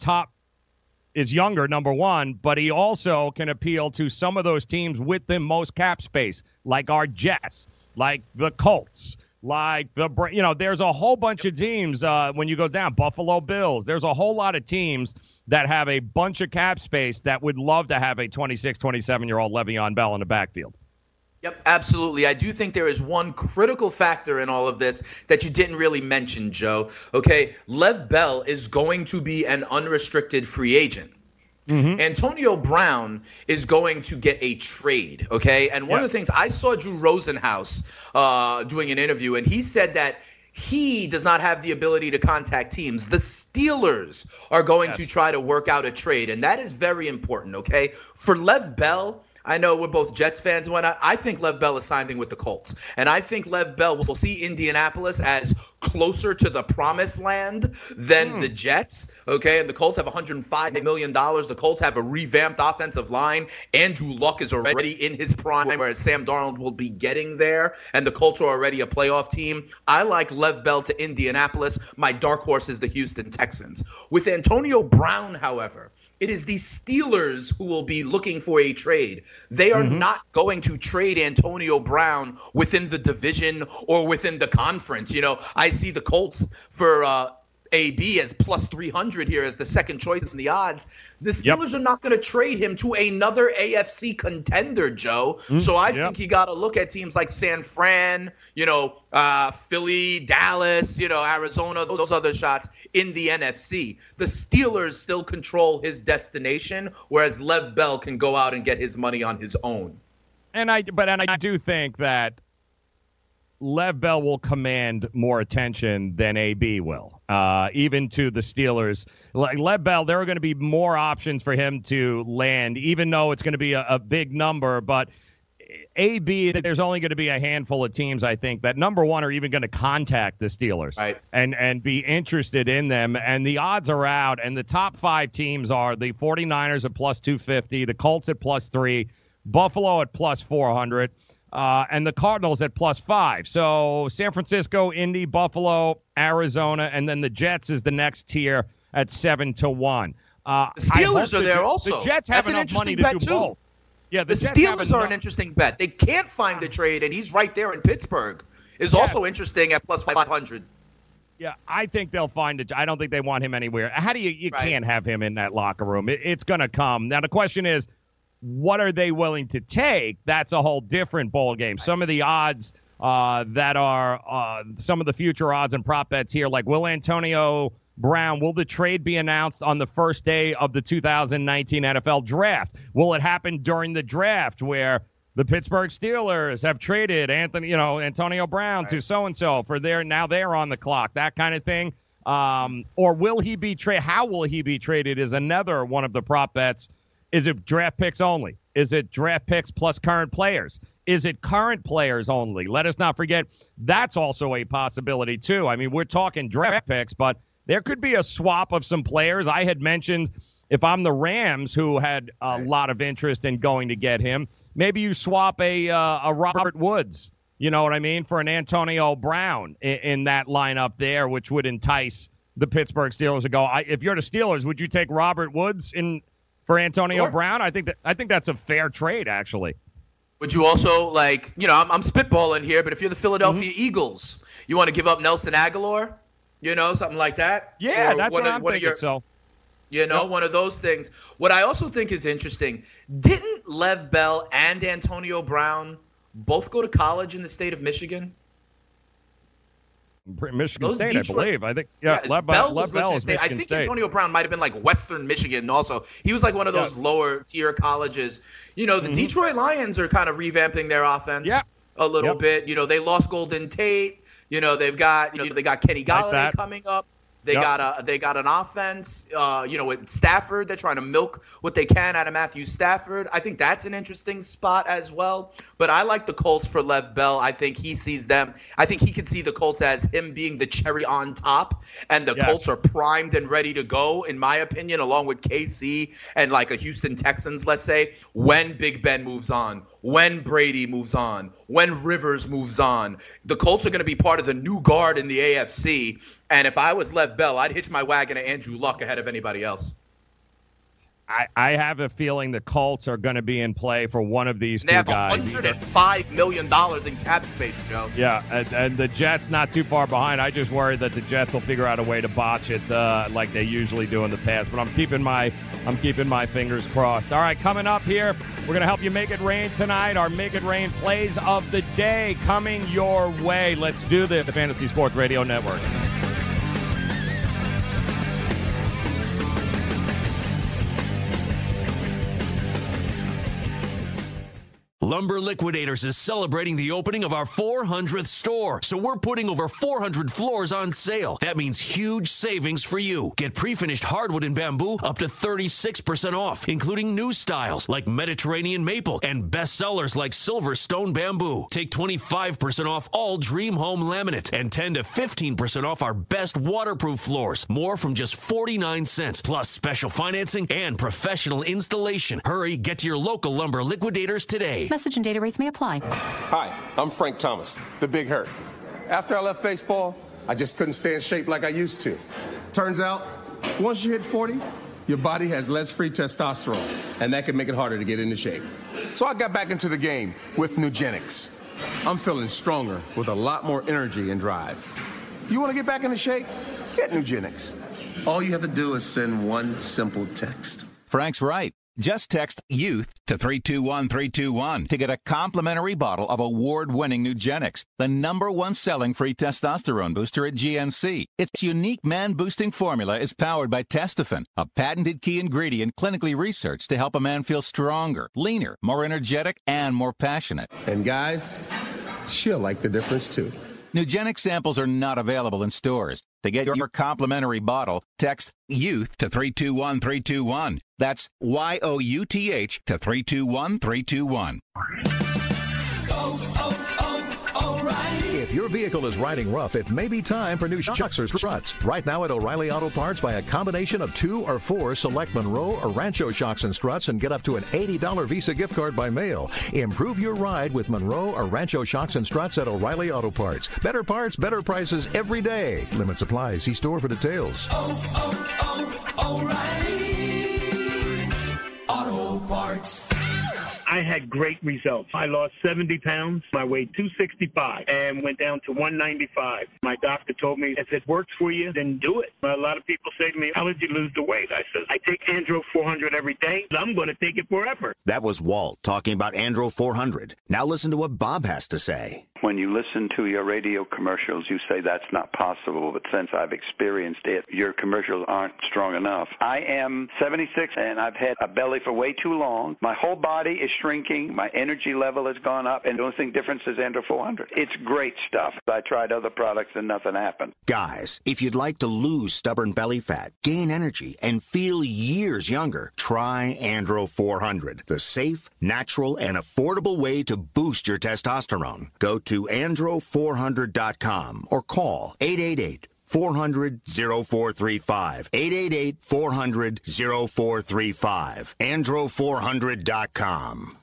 younger, number one, but he also can appeal to some of those teams with the most cap space, like our Jets, like the Colts, like there's a whole bunch of teams when you go down, Buffalo Bills. There's a whole lot of teams that have a bunch of cap space that would love to have a 26, 27-year-old Le'Veon Bell in the backfield. Yep, absolutely. I do think there is one critical factor in all of this that you didn't really mention, Joe. Okay, Lev Bell is going to be an unrestricted free agent. Mm-hmm. Antonio Brown is going to get a trade, okay? And one of the things, I saw Drew Rosenhaus doing an interview, and he said that he does not have the ability to contact teams. The Steelers are going to try to work out a trade, and that is very important, okay? For Lev Bell, I know we're both Jets fans and whatnot. I think Lev Bell is signing with the Colts. And I think Lev Bell will see Indianapolis as closer to the promised land than the Jets. Okay, and the Colts have $105 million. The Colts have a revamped offensive line. Andrew Luck is already in his prime, whereas Sam Darnold will be getting there. And the Colts are already a playoff team. I like Lev Bell to Indianapolis. My dark horse is the Houston Texans. With Antonio Brown, however, it is the Steelers who will be looking for a trade. They are not going to trade Antonio Brown within the division or within the conference. You know, I see the Colts for AB as plus 300 here as the second choice in the odds. The Steelers are not going to trade him to another AFC contender, Joe. So I think you got to look at teams like San Fran, Philly, Dallas, Arizona, those other shots in the NFC. The Steelers still control his destination, whereas Lev Bell can go out and get his money on his own. And I do think that Lev Bell will command more attention than AB will, even to the Steelers. Like Lev Bell, there are going to be more options for him to land, even though it's going to be a big number. But AB, there's only going to be a handful of teams, I think, that, number one, are even going to contact the Steelers and be interested in them. And the odds are out. And the top 5 teams are the 49ers at plus 250, the Colts at plus 3, Buffalo at plus 400. And the Cardinals at plus 5. So San Francisco, Indy, Buffalo, Arizona, and then the Jets is the next tier at 7-1. The Steelers are there also. The Jets have enough money to do both. Yeah, the Steelers are an interesting bet. They can't find the trade, and he's right there in Pittsburgh. Is also interesting at plus 500. Yeah, I think they'll find it. I don't think they want him anywhere. How do you can't have him in that locker room? It's going to come. Now the question is, what are they willing to take? That's a whole different ball game. Some of the odds that are some of the future odds and prop bets here, like will Antonio Brown, will the trade be announced on the first day of the 2019 NFL draft? Will it happen during the draft where the Pittsburgh Steelers have traded Antonio Brown to so-and-so for now they're on the clock, that kind of thing? Or will he be traded? How will he be traded is another one of the prop bets. Is it draft picks only? Is it draft picks plus current players? Is it current players only? Let us not forget that's also a possibility, too. I mean, we're talking draft picks, but there could be a swap of some players. I had mentioned if I'm the Rams, who had a lot of interest in going to get him, maybe you swap a Robert Woods, you know what I mean, for an Antonio Brown in that lineup there, which would entice the Pittsburgh Steelers to go. If you're the Steelers, would you take Robert Woods for Antonio Brown? I think that's a fair trade, actually. Would you also, I'm spitballing here, but if you're the Philadelphia Eagles, you want to give up Nelson Aguilar? Something like that? Yeah, that's what I'm thinking. One of those things. What I also think is interesting, didn't Lev Bell and Antonio Brown both go to college in the state of Michigan? Michigan State, I believe. I think, Lev Bell is Michigan State. I think Antonio Brown might have been like Western Michigan also. He was like one of those lower tier colleges. The Detroit Lions are kind of revamping their offense a little bit. They lost Golden Tate. They got Kenny Golladay coming up. They got an offense, with Stafford. They're trying to milk what they can out of Matthew Stafford. I think that's an interesting spot as well. But I like the Colts for Lev Bell. I think he sees them. I think he can see the Colts as him being the cherry on top. And the Colts are primed and ready to go, in my opinion, along with KC and like a Houston Texans, let's say, when Big Ben moves on, when Brady moves on, when Rivers moves on. The Colts are going to be part of the new guard in the AFC. And if I was Lev Bell, I'd hitch my wagon to Andrew Luck ahead of anybody else. I have a feeling the Colts are going to be in play for one of these two guys. They have $105 million in cap space, Joe. Yeah, and the Jets not too far behind. I just worry that the Jets will figure out a way to botch it like they usually do in the past. But I'm keeping my fingers crossed. All right, coming up here, we're going to help you make it rain tonight. Our Make It Rain plays of the day coming your way. Let's do this. The Fantasy Sports Radio Network. Lumber Liquidators is celebrating the opening of our 400th store, so we're putting over 400 floors on sale. That means huge savings for you. Get pre-finished hardwood and bamboo up to 36% off, including new styles like Mediterranean maple and bestsellers like Silverstone bamboo. Take 25% off all Dream Home laminate and 10 to 15% off our best waterproof floors. More from just 49 cents, plus special financing and professional installation. Hurry, get to your local Lumber Liquidators today. Message and data rates may apply. Hi, I'm Frank Thomas, the Big Hurt. After I left baseball, I just couldn't stay in shape like I used to. Turns out, once you hit 40, your body has less free testosterone, and that can make it harder to get into shape. So I got back into the game with Nugenics. I'm feeling stronger with a lot more energy and drive. You want to get back into shape? Get Nugenics. All you have to do is send one simple text. Frank's right. Just text YOUTH to 321321 to get a complimentary bottle of award-winning Nugenics, the #1 selling free testosterone booster at GNC. Its unique man-boosting formula is powered by Testofen, a patented key ingredient clinically researched to help a man feel stronger, leaner, more energetic, and more passionate. And guys, she'll like the difference too. Nugenix samples are not available in stores. To get your complimentary bottle, text YOUTH to 321321. That's YOUTH to 321321. If your vehicle is riding rough, it may be time for new shocks or struts. Right now at O'Reilly Auto Parts, buy a combination of 2 or 4 select Monroe or Rancho shocks and struts and get up to an $80 Visa gift card by mail. Improve your ride with Monroe or Rancho shocks and struts at O'Reilly Auto Parts. Better parts, better prices every day. Limit supply. See store for details. O'Reilly Auto Parts. I had great results. I lost 70 pounds. I weighed 265 and went down to 195. My doctor told me, if it works for you, then do it. A lot of people say to me, how did you lose the weight? I said, I take Andro 400 every day. I'm going to take it forever. That was Walt talking about Andro 400. Now listen to what Bob has to say. When you listen to your radio commercials, you say that's not possible, but since I've experienced it, your commercials aren't strong enough. I am 76, and I've had a belly for way too long. My whole body is shrinking. My energy level has gone up, and the only thing difference is Andro 400. It's great stuff. I tried other products, and nothing happened. Guys, if you'd like to lose stubborn belly fat, gain energy, and feel years younger, try Andro 400, the safe, natural, and affordable way to boost your testosterone. Go to andro400.com or call 888-400-0435. 888-400-0435. andro400.com.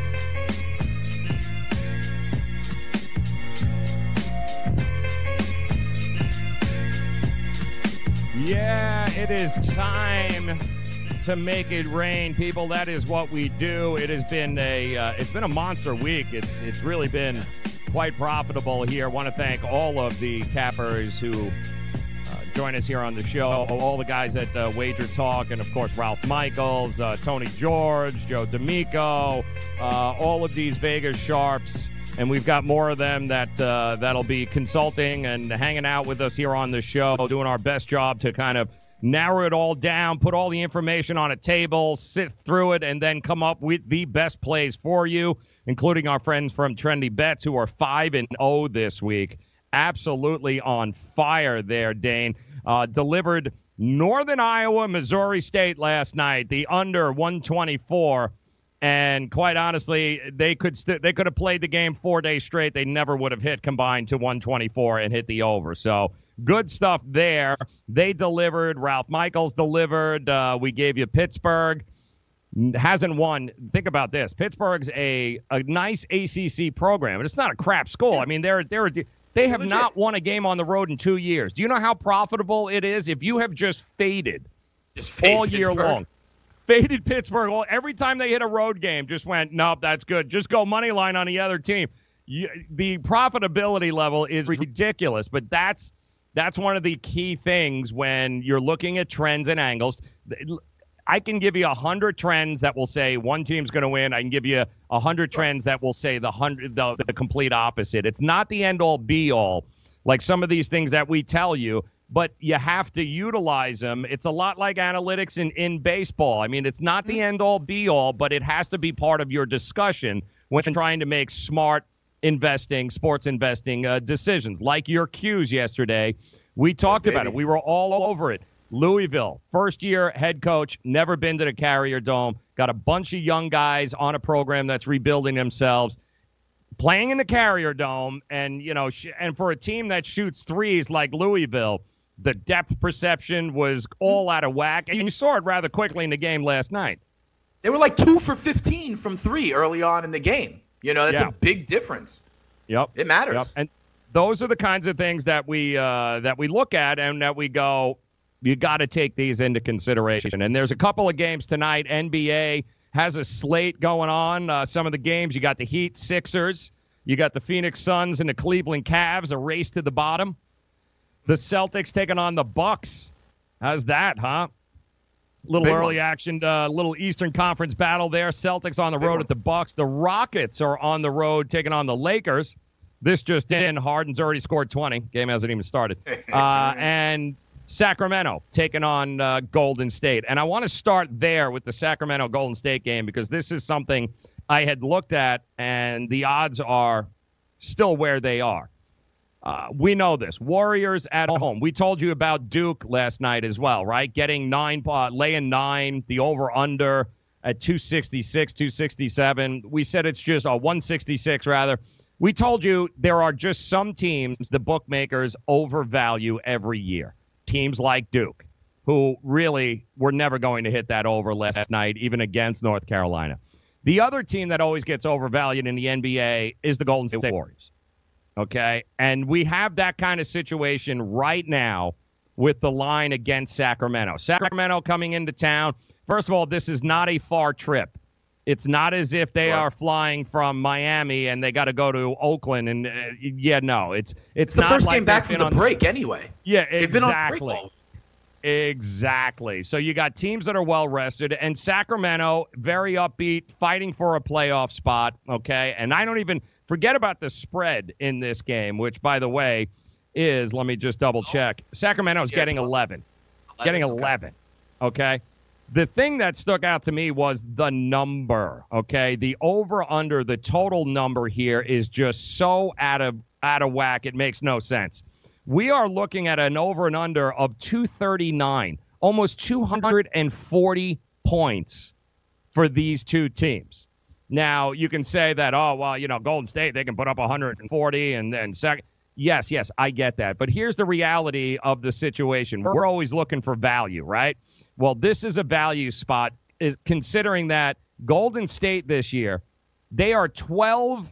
Yeah, it is time to make it rain, people. That is what we do. It has been a monster week. It's really been quite profitable here. I want to thank all of the cappers who join us here on the show, all the guys at Wager Talk, and of course Ralph Michaels, Tony George, Joe D'Amico, all of these Vegas sharps, and we've got more of them that'll be consulting and hanging out with us here on the show, doing our best job to kind of narrow it all down, put all the information on a table, sift through it, and then come up with the best plays for you, including our friends from Trendy Bets, who are 5-0 this week. Absolutely on fire there, Dane. Delivered Northern Iowa, Missouri State last night, the under 124. And quite honestly, they could have played the game 4 days straight. They never would have hit combined to 124 and hit the over. So good stuff there. They delivered. Ralph Michaels delivered. We gave you Pittsburgh. Hasn't won. Think about this. Pittsburgh's a nice ACC program, and it's not a crap school. I mean, they have not won a game on the road in 2 years. Do you know how profitable it is if you have just faded all year long? Faded Pittsburgh. Well, every time they hit a road game, just went, nope, that's good. Just go money line on the other team. The profitability level is ridiculous, but that's one of the key things when you're looking at trends and angles. I can give you 100 trends that will say one team's going to win. I can give you 100 trends that will say the complete opposite. It's not the end-all, be-all, like some of these things that we tell you, but you have to utilize them. It's a lot like analytics in baseball. I mean, it's not the end-all, be-all, but it has to be part of your discussion when trying to make smart sports investing decisions. Like your Qs yesterday, we talked about it. We were all over it. Louisville, first-year head coach, never been to the Carrier Dome, got a bunch of young guys on a program that's rebuilding themselves, playing in the Carrier Dome, and and for a team that shoots threes like Louisville, the depth perception was all out of whack, and you saw it rather quickly in the game last night. They were like 2 for 15 from three early on in the game. That's a big difference. Yep. It matters. Yep. And those are the kinds of things that we look at and that we go, you got to take these into consideration. And there's a couple of games tonight. NBA has a slate going on. Some of the games, you got the Heat, Sixers. You got the Phoenix Suns and the Cleveland Cavs, a race to the bottom. The Celtics taking on the Bucks. How's that, huh? Little big early action, little Eastern Conference battle there. Celtics on the road at the Bucks. The Rockets are on the road taking on the Lakers. This just in. Harden's already scored 20. Game hasn't even started. And Sacramento taking on Golden State. And I want to start there with the Sacramento-Golden State game because this is something I had looked at, and the odds are still where they are. We know this. Warriors at home. We told you about Duke last night as well, right? Getting laying 9, the over-under at 266, 267. We said it's just 166 rather. We told you there are just some teams the bookmakers overvalue every year. Teams like Duke, who really were never going to hit that over last night, even against North Carolina. The other team that always gets overvalued in the NBA is the Golden State Warriors. Okay? And we have that kind of situation right now with the line against Sacramento. Sacramento coming into town. First of all, this is not a far trip. It's not as if they are flying from Miami and they got to go to Oakland. And it's the not first like game back from the break anyway. Yeah, exactly. They've been on break. Exactly. So you got teams that are well rested, and Sacramento very upbeat, fighting for a playoff spot. Okay, and I don't even forget about the spread in this game, which, by the way, is, let me just double check. Sacramento's getting 11. Getting 11. Okay. The thing that stuck out to me was the number. Okay, the over under the total number here is just so out of whack. It makes no sense. We are looking at an over and under of 239, almost 240 points for these two teams. Now, you can say that, Golden State, they can put up 140 and then second. Yes, I get that. But here's the reality of the situation. We're always looking for value, right? Well, this is a value spot, considering that Golden State this year, they are 12-3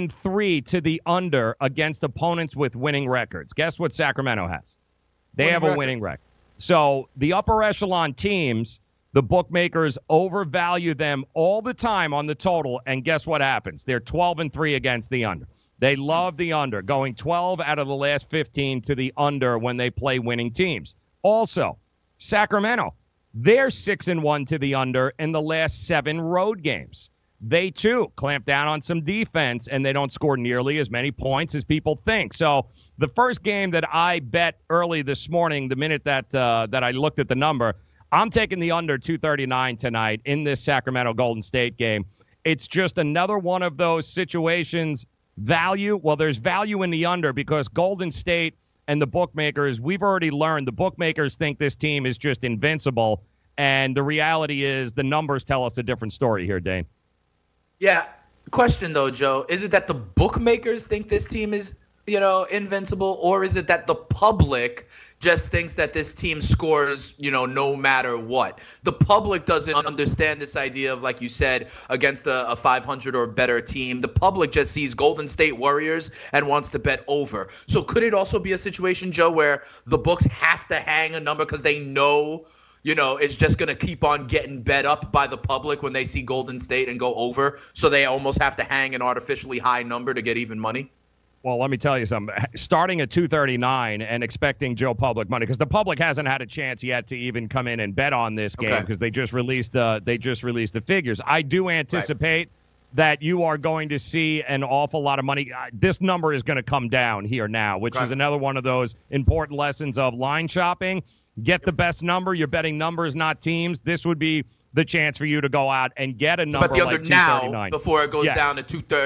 to the under against opponents with winning records. Guess what Sacramento has? They have a winning record. So the upper echelon teams, the bookmakers overvalue them all the time on the total, and guess what happens? They're 12-3 against the under. They love the under, going 12 out of the last 15 to the under when they play winning teams. Also, Sacramento, they're 6-1 to the under in the last 7 road games. They, too, clamp down on some defense, and they don't score nearly as many points as people think. So the first game that I bet early this morning, the minute that I looked at the number, I'm taking the under 239 tonight in this Sacramento Golden State game. It's just another one of those situations. Value, well, there's value in the under because Golden State and the bookmakers, we've already learned the bookmakers think this team is just invincible, and the reality is the numbers tell us a different story here, Dane. Yeah. Question, though, Joe. Is it that the bookmakers think this team is, invincible, or is it that the public just thinks that this team scores, no matter what? The public doesn't understand this idea of, like you said, against a 500 or better team. The public just sees Golden State Warriors and wants to bet over. So could it also be a situation, Joe, where the books have to hang a number because they know it's just going to keep on getting bet up by the public when they see Golden State and go over, so they almost have to hang an artificially high number to get even money? Well, let me tell you something. Starting at 239 and expecting Joe Public money, because the public hasn't had a chance yet to even come in and bet on this game because they just released the figures. I do anticipate that you are going to see an awful lot of money. This number is going to come down here now, which is another one of those important lessons of line shopping. Get the best number. You're betting numbers, not teams. This would be the chance for you to go out and get a number but the like under 239. now before it goes down to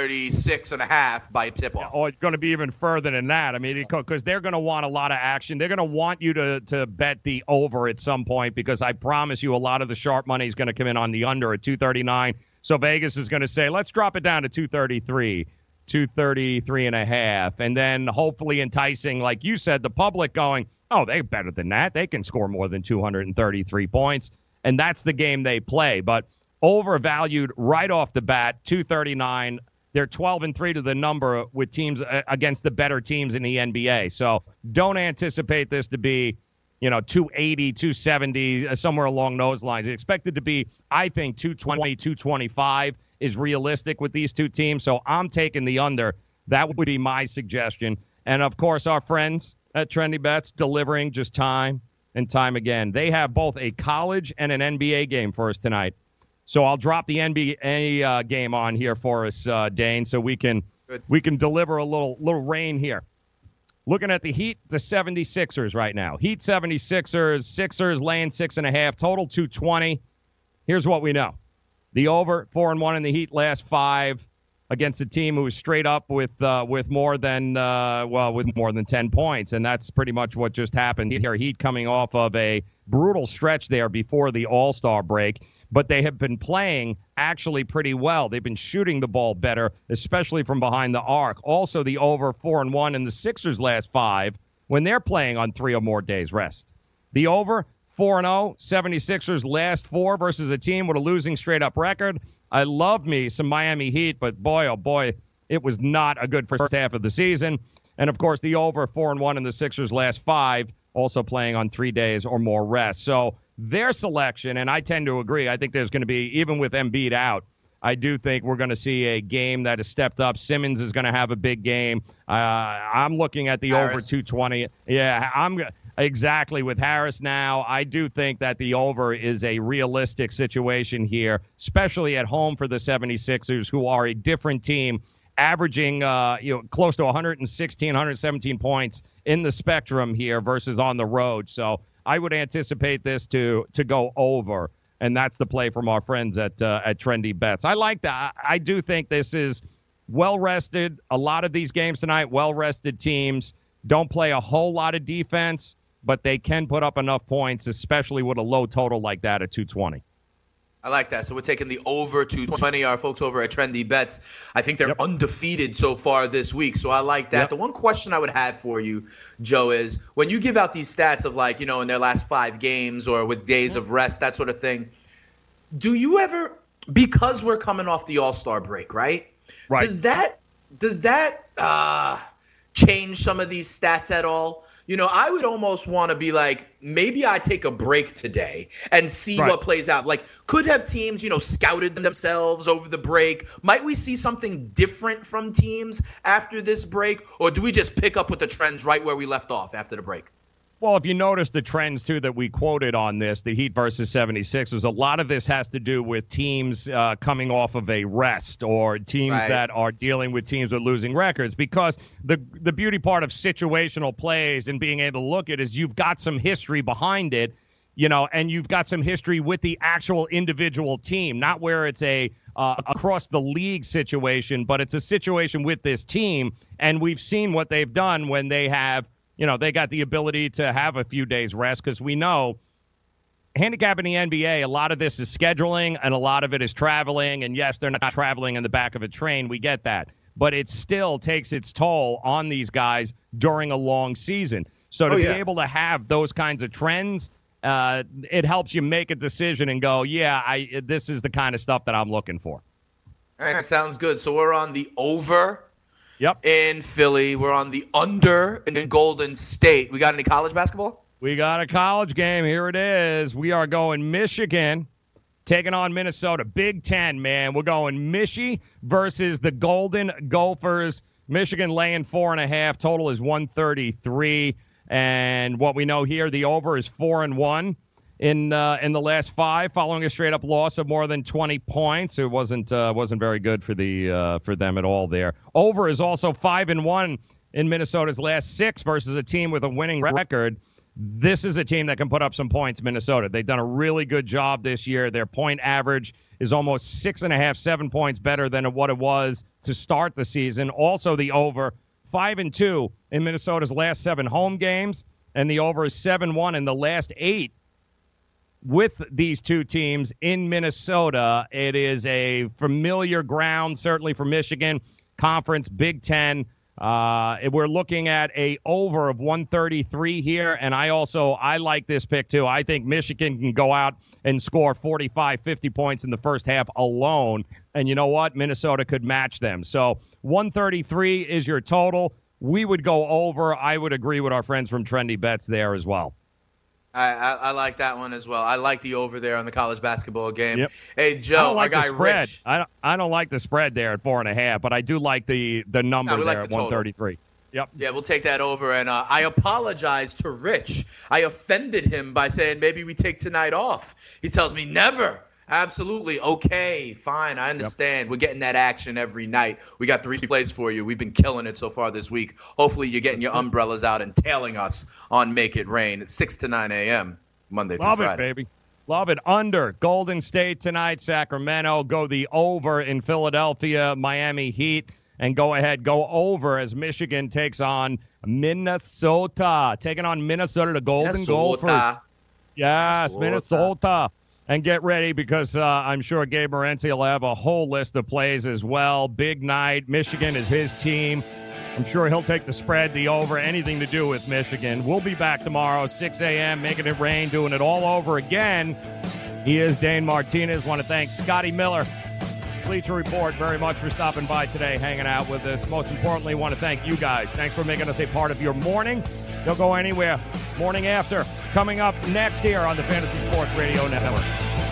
236.5 by tip-off. Or it's going to be even further than that. I mean, because they're going to want a lot of action. They're going to want you to bet the over at some point, because I promise you a lot of the sharp money is going to come in on the under at 239. So Vegas is going to say, let's drop it down to 233, 233.5, and then hopefully enticing, like you said, the public going, oh, they're better than that. They can score more than 233 points. And that's the game they play. But overvalued right off the bat, 239. They're 12-3 to the number with teams against the better teams in the NBA. So don't anticipate this to be, 280, 270, somewhere along those lines. It's expected to be, I think, 220, 225 is realistic with these two teams. So I'm taking the under. That would be my suggestion. And, of course, our friends at Trendy Bets delivering just time and time again. They have both a college and an NBA game for us tonight. So I'll drop the NBA game on here for us, Dane, so we can deliver a little rain here. Looking at the Heat, the 76ers right now. Heat 76ers, Sixers laying 6.5, total 220. Here's what we know. The over, 4-1 in the Heat last 5. against a team who was straight up with more than 10 points, and that's pretty much what just happened here. Heat coming off of a brutal stretch there before the All-Star break, but they have been playing actually pretty well. They've been shooting the ball better, especially from behind the arc. Also, the over 4-1 in the Sixers' last 5 when they're playing on 3 or more days rest. The over 4-0, 76ers last 4 versus a team with a losing straight-up record. I love me some Miami Heat, but boy, oh boy, it was not a good first half of the season. And, of course, the over 4-1 in the Sixers' last 5, also playing on 3 days or more rest. So their selection, and I tend to agree, I think there's going to be, even with Embiid out, I do think we're going to see a game that has stepped up. Simmons is going to have a big game. I'm looking at the Harris. Over 220. Yeah, exactly with Harris now. I do think that the over is a realistic situation here, especially at home for the 76ers, who are a different team, averaging close to 116, 117 points in the spectrum here versus on the road. So I would anticipate this to go over. And that's the play from our friends at Trendy Bets. I like that. I do think this is well-rested. A lot of these games tonight, well-rested teams don't play a whole lot of defense, but they can put up enough points, especially with a low total like that at 220. I like that. So we're taking the over 220. Our folks over at Trendy Bets, I think they're undefeated so far this week. So I like that. The one question I would have for you, Joe, is when you give out these stats of like, in their last 5 games or with days of rest, that sort of thing, do you ever, because we're coming off the All-Star break, right? Right. Does that change some of these stats at all? I would almost want to be like, maybe I take a break today and see what plays out. Like, could have teams, scouted themselves over the break? Might we see something different from teams after this break? Or do we just pick up with the trends right where we left off after the break? Well, if you notice the trends, too, that we quoted on this, the Heat versus 76ers, a lot of this has to do with teams coming off of a rest or teams that are dealing with teams with losing records, because the beauty part of situational plays and being able to look at it is you've got some history behind it, and you've got some history with the actual individual team, not where it's a across the league situation, but it's a situation with this team, and we've seen what they've done when they have they got the ability to have a few days rest, because we know handicap in the NBA, a lot of this is scheduling and a lot of it is traveling. And yes, they're not traveling in the back of a train. We get that. But it still takes its toll on these guys during a long season. So to be able to have those kinds of trends, it helps you make a decision and go, this is the kind of stuff that I'm looking for. All right, sounds good. So we're on the over. Yep. In Philly. We're on the under in Golden State. We got any college basketball? We got a college game. Here it is. We are going Michigan taking on Minnesota. Big Ten, man. We're going Michie versus the Golden Gophers. Michigan laying 4.5. Total is 133. And what we know here, the over is 4-1 in the last 5, following a straight up loss of more than 20 points. It wasn't very good for them at all there. Over is also 5-1 in Minnesota's last 6 versus a team with a winning record. This is a team that can put up some points, Minnesota. They've done a really good job this year. Their point average is almost 6.5, 7 points better than what it was to start the season. Also the over, 5-2 in Minnesota's last 7 home games, and the over is 7-1 in the last 8 with these two teams in Minnesota. It is a familiar ground, certainly for Michigan, conference, Big Ten. We're looking at a over of 133 here, and I like this pick too. I think Michigan can go out and score 45, 50 points in the first half alone, and you know what? Minnesota could match them. So 133 is your total. We would go over. I would agree with our friends from Trendy Bets there as well. I like that one as well. I like the over there on the college basketball game. Yep. Hey, Joe, our guy Rich. I don't like the spread there at 4.5, but I do like the number there at 133. Yep. Yeah, we'll take that over. And I apologize to Rich. I offended him by saying maybe we take tonight off. He tells me never. Absolutely. Okay, fine. I understand. We're getting that action every night. We got 3 plays for you. We've been killing it so far this week. Hopefully you're getting your umbrellas out and tailing us on Make It Rain at 6 to 9 a.m. Monday through Friday. Love it, baby. Love it. Under. Golden State tonight, Sacramento. Go the over in Philadelphia, Miami Heat. And go over as Michigan takes on Minnesota. Taking on Minnesota, the Golden Gophers. Yes, Minnesota. And get ready because I'm sure Gabe Morency will have a whole list of plays as well. Big night. Michigan is his team. I'm sure he'll take the spread, the over, anything to do with Michigan. We'll be back tomorrow, 6 a.m., making it rain, doing it all over again. He is Dane Martinez. Want to thank Scotty Miller, Bleacher Report, very much for stopping by today, hanging out with us. Most importantly, want to thank you guys. Thanks for making us a part of your morning. Don't go anywhere. Morning After, coming up next here on the Fantasy Sports Radio Network.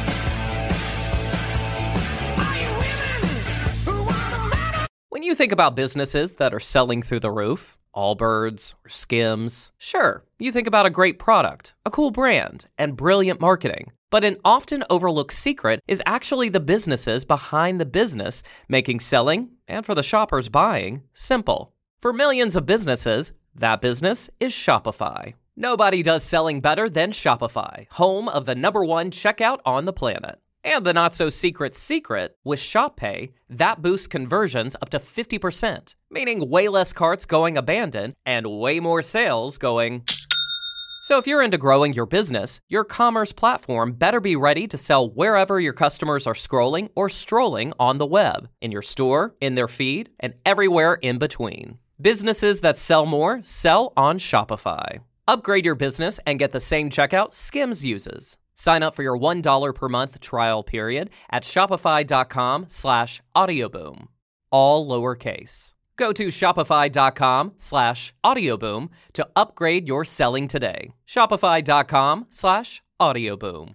When you think about businesses that are selling through the roof, Allbirds or Skims, sure, you think about a great product, a cool brand, and brilliant marketing. But an often overlooked secret is actually the businesses behind the business, making selling, and for the shoppers buying, simple. For millions of businesses, that business is Shopify. Nobody does selling better than Shopify, home of the #1 checkout on the planet. And the not-so-secret secret, with ShopPay, that boosts conversions up to 50%, meaning way less carts going abandoned and way more sales going... So if you're into growing your business, your commerce platform better be ready to sell wherever your customers are scrolling or strolling on the web, in your store, in their feed, and everywhere in between. Businesses that sell more sell on Shopify. Upgrade your business and get the same checkout Skims uses. Sign up for your $1 per month trial period at shopify.com/audioboom. All lowercase. Go to shopify.com/audioboom to upgrade your selling today. Shopify.com/audioboom.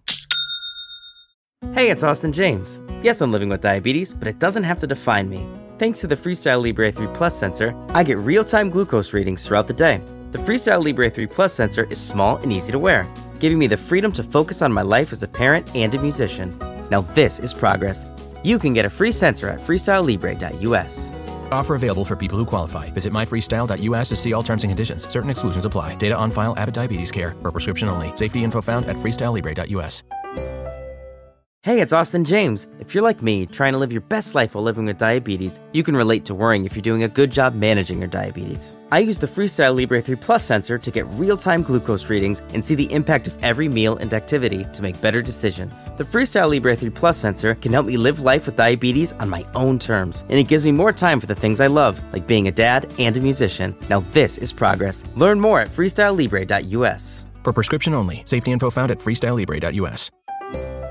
Hey, it's Austin James. Yes, I'm living with diabetes, but it doesn't have to define me. Thanks to the Freestyle Libre 3 Plus sensor, I get real-time glucose readings throughout the day. The Freestyle Libre 3 Plus sensor is small and easy to wear, giving me the freedom to focus on my life as a parent and a musician. Now this is progress. You can get a free sensor at freestylelibre.us. Offer available for people who qualify. Visit myfreestyle.us to see all terms and conditions. Certain exclusions apply. Data on file. Abbott Diabetes Care. For prescription only. Safety info found at freestylelibre.us. Hey, it's Austin James. If you're like me, trying to live your best life while living with diabetes, you can relate to worrying if you're doing a good job managing your diabetes. I use the Freestyle Libre 3 Plus sensor to get real-time glucose readings and see the impact of every meal and activity to make better decisions. The Freestyle Libre 3 Plus sensor can help me live life with diabetes on my own terms, and it gives me more time for the things I love, like being a dad and a musician. Now this is progress. Learn more at freestylelibre.us. For prescription only. Safety info found at freestylelibre.us.